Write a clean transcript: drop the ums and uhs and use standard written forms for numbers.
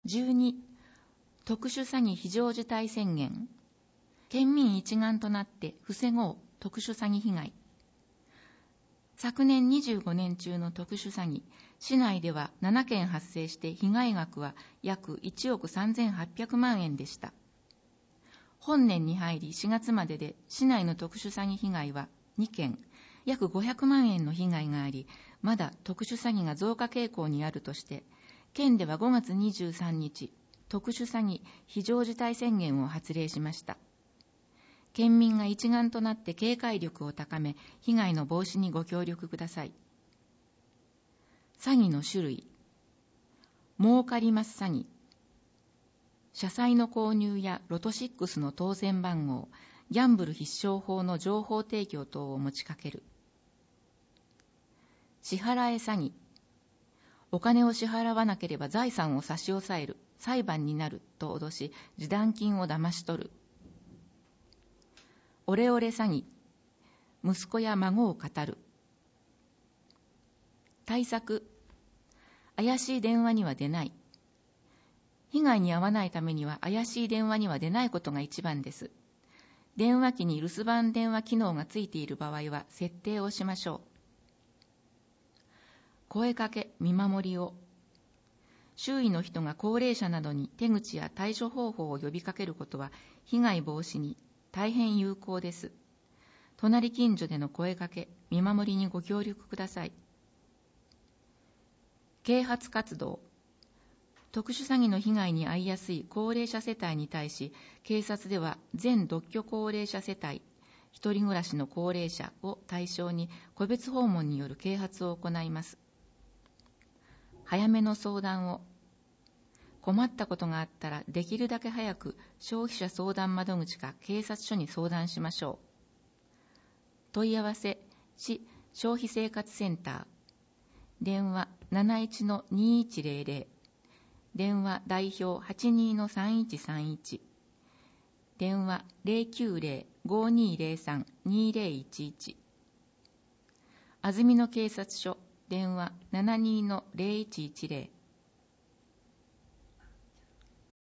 12、特殊詐欺非常事態宣言。県民一丸となって防ごう特殊詐欺被害。昨年25年中の特殊詐欺、市内では7件発生して被害額は約1億3800万円でした。本年に入り4月までで市内の特殊詐欺被害は2件、約500万円の被害があり、まだ特殊詐欺が増加傾向にあるとして、県では5月23日、特殊詐欺非常事態宣言を発令しました。県民が一丸となって警戒力を高め、被害の防止にご協力ください。詐欺の種類。儲かります詐欺。社債の購入やロト6の当選番号、ギャンブル必勝法の情報提供等を持ちかける。支払え詐欺。お金を支払わなければ財産を差し押さえる、裁判になると脅し、示談金を騙し取る。オレオレ詐欺。息子や孫を語る。対策。怪しい電話には出ない。被害に遭わないためには怪しい電話には出ないことが一番です。電話機に留守番電話機能がついている場合は設定をしましょう。声かけ、見守りを。周囲の人が高齢者などに手口や対処方法を呼びかけることは被害防止に大変有効です。隣近所での声かけ、見守りにご協力ください。啓発活動。特殊詐欺の被害に遭いやすい高齢者世帯に対し、警察では全独居高齢者世帯、一人暮らしの高齢者を対象に個別訪問による啓発を行います。早めの相談を。困ったことがあったらできるだけ早く消費者相談窓口か警察署に相談しましょう。問い合わせ、市消費生活センター。電話 71-2100。電話代表 82-3131。電話 090-5203-2011。安曇野警察署。電話 72-0110。